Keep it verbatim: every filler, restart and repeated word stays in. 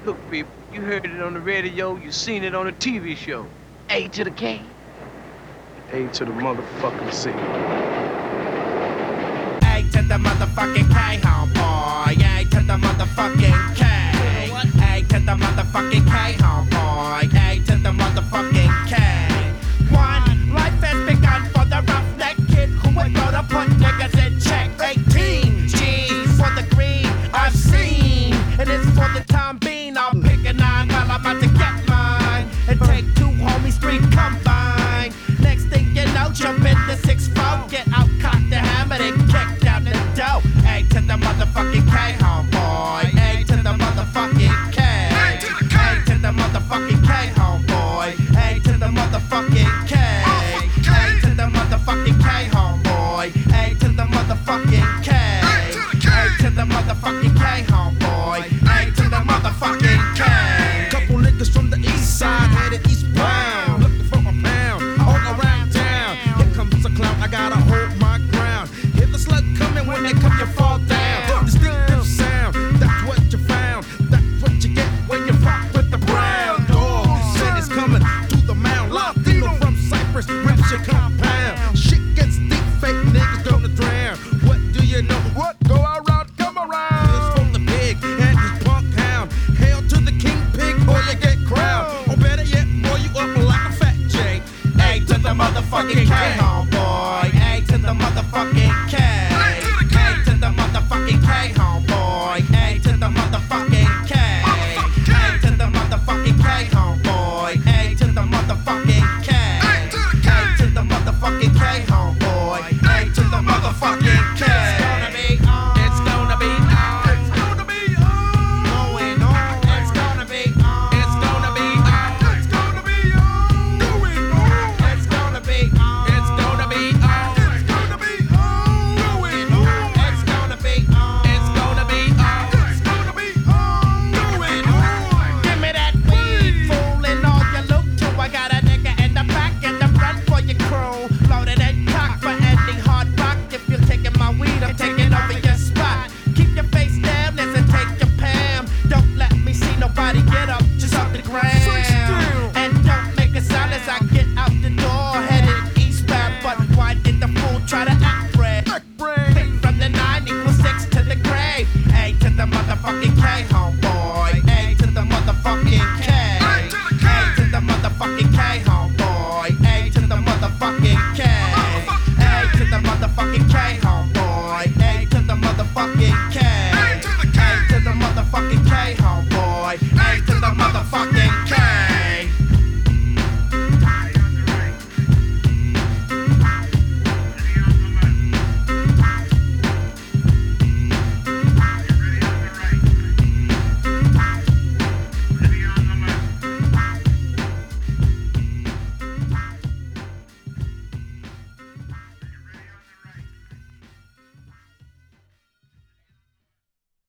Look, people, you heard it on the radio, you seen it on a T V show. A to the K. A to the motherfucking C. A to the motherfucking K, homeboy. A to the motherfucking K. A to the motherfucking K, homeboy. A to the motherfucking K. One, life has begun for the roughneck kid who would go to put niggas in check. eighteen G's for the green I've seen, and it's for the time being. I'll pick a nine while I'm about to get mine, and take two homies, three combined. Next thing you know, jump in the six four, get out, cock the hammer, and kick down the dough. A to the motherfucking K, homeboy. A to the motherfucking K. A to the motherfucking K, homeboy. A to the motherfucking K. A to the motherfucking K, homeboy. A to the motherfucking K. A to the motherfucking K, homeboy. A to the motherfucking K. Couple niggas from the east side headed eastbound, looking for a pound all around town. Here comes a clown, I gotta hold my ground. Hear the slug coming, when they come you fall down. Distinctive sound, that's what you found. That's what you get when you rock with the brown dog. Said it's coming through the mound. Latino from Cyprus, rips your compound. Shit gets deep, fake niggas gonna drown. What do you know? What go around, come around. This from the pig and his punk hound. Hail to the king pig or you get crowned. Or better yet, roll you up like a fat J. A to the motherfucking K, homeboy. A to the motherfucking